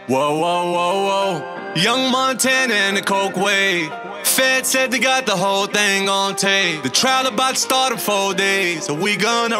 Whoa, whoa, whoa, whoa. Young Montana and the Coke wave. Fed said they got the whole thing on tape. The trial about to start in 4 days. So we gonna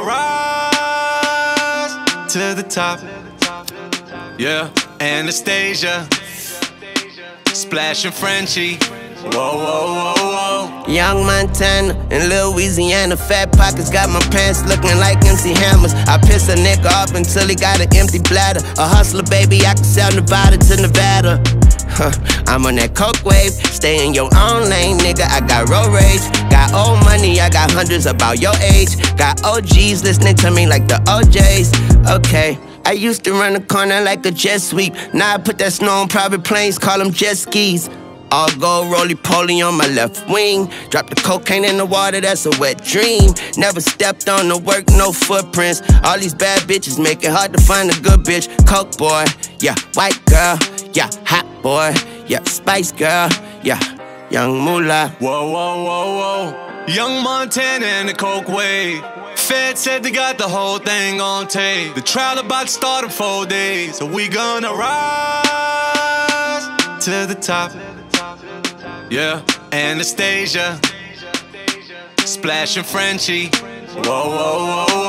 rise to the top. Yeah, Anastasia, Splash and Frenchie. Whoa, whoa, whoa, whoa. Young Montana in Louisiana, fat pockets got my pants looking like MC Hammers. I piss a nigga off until he got an empty bladder. A hustler, baby, I can sell Nevada to Nevada. I'm on that Coke wave, stay in your own lane, nigga. I got road rage, got old money, I got hundreds about your age. Got OGs listening to me like the OJs. Okay, I used to run the corner like a jet sweep. Now I put that snow on private planes, call them jet skis. All gold roly-poly on my left wing. Drop the cocaine in the water, that's a wet dream. Never stepped on the work, no footprints. All these bad bitches make it hard to find a good bitch. Coke boy, yeah, white girl, yeah, hot boy, yeah, spice girl, yeah, young moolah. Whoa, whoa, whoa, whoa. Young Montana and the Coke wave. Fed said they got the whole thing on tape. The trial about to start in 4 days. So we gonna rise to the top. Yeah, Anastasia, Splash and Frenchie. Whoa, whoa, whoa,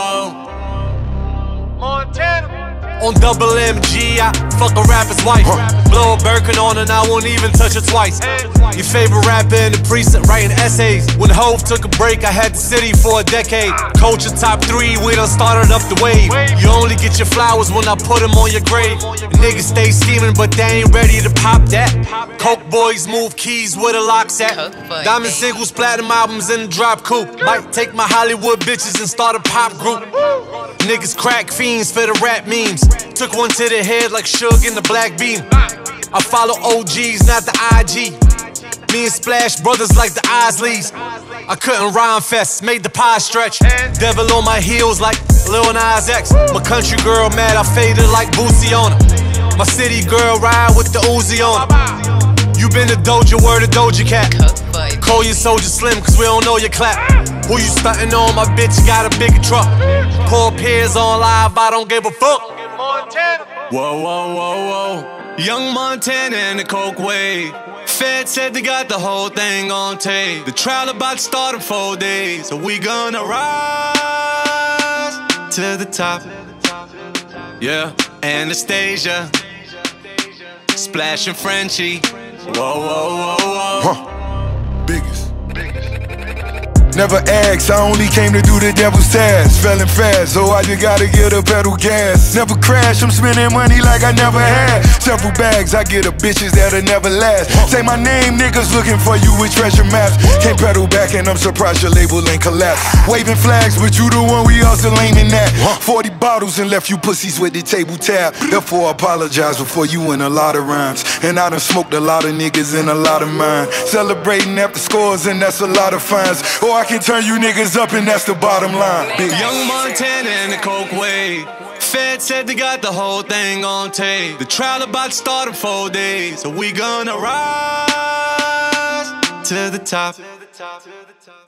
whoa. Montana. On double MG, I fuck a rapper's wife. Blow a Birkin on and I won't even touch her twice. Your favorite rapper in the precinct writing essays. When Hove took a break, I had the city for a decade. Culture top 3, we done started up the wave. You only get your flowers when I put them on your grave. Niggas stay scheming, but they ain't ready to pop that. Coke boys move keys where the locks at. Diamond singles, platinum albums in the drop coupe. Might take my Hollywood bitches and start a pop group. Niggas crack fiends for the rap memes. Took one to the head like Suge in the Black Beam. I follow OGs, not the IG. Me and Splash brothers like the Isleys. I couldn't rhyme fest, made the pie stretch. Devil on my heels like Lil Nas X. My country girl mad, I faded like Boosie on her. My city girl ride with the Uzi on her. You been to Doja, word of Doja Cat. Call your soldier slim, cause we don't know your clap. Who you stuntin' on? My bitch got a bigger truck. Pour peers on live, I don't give a fuck. Whoa, whoa, whoa, whoa. Young Montana and the Coke wave. Fed said they got the whole thing on tape. The trial about to start in 4 days. So we gonna rise to the top. Yeah, Anastasia, Splash and Frenchie. Whoa, whoa, whoa, whoa. Biggest. Never asked, I only came to do the devil's task. Failing fast, so I just gotta get a pedal gas. Never crash, I'm spending money like I never had. Several bags, I get a bitches that'll never last. Say my name, niggas looking for you with treasure maps. Can't pedal back and I'm surprised your label ain't collapsed. Waving flags, but you the one we also aiming at. 40 bottles and left you pussies with the table tap. Therefore I apologize before you in a lot of rhymes. And I done smoked a lot of niggas in a lot of mine. Celebrating after scores and that's a lot of fines. Or I can turn you niggas up and that's the bottom line. Young Montana and the Coke wave. Fed said they got the whole thing on tape. The trial about to start in 4 days. So we gonna rise to the top.